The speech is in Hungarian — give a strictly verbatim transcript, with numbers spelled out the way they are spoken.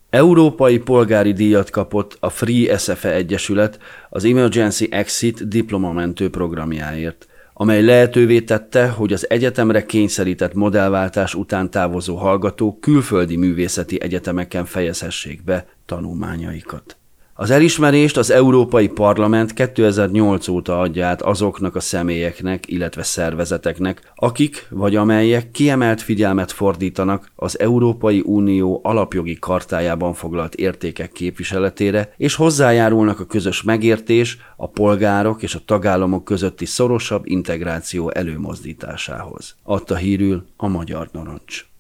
Európai polgári díjat kapott a Free es ef e Egyesület az Emergency Exit diplomamentő programjáért, amely lehetővé tette, hogy az egyetemre kényszerített modellváltás után távozó hallgatók külföldi művészeti egyetemeken fejezhessék be tanulmányaikat. Az elismerést az Európai Parlament kétezer-nyolc óta adja át azoknak a személyeknek, illetve szervezeteknek, akik vagy amelyek kiemelt figyelmet fordítanak az Európai Unió alapjogi chartájában foglalt értékek képviseletére, és hozzájárulnak a közös megértés, a polgárok és a tagállamok közötti szorosabb integráció előmozdításához. Adta hírül a Magyar Narancs.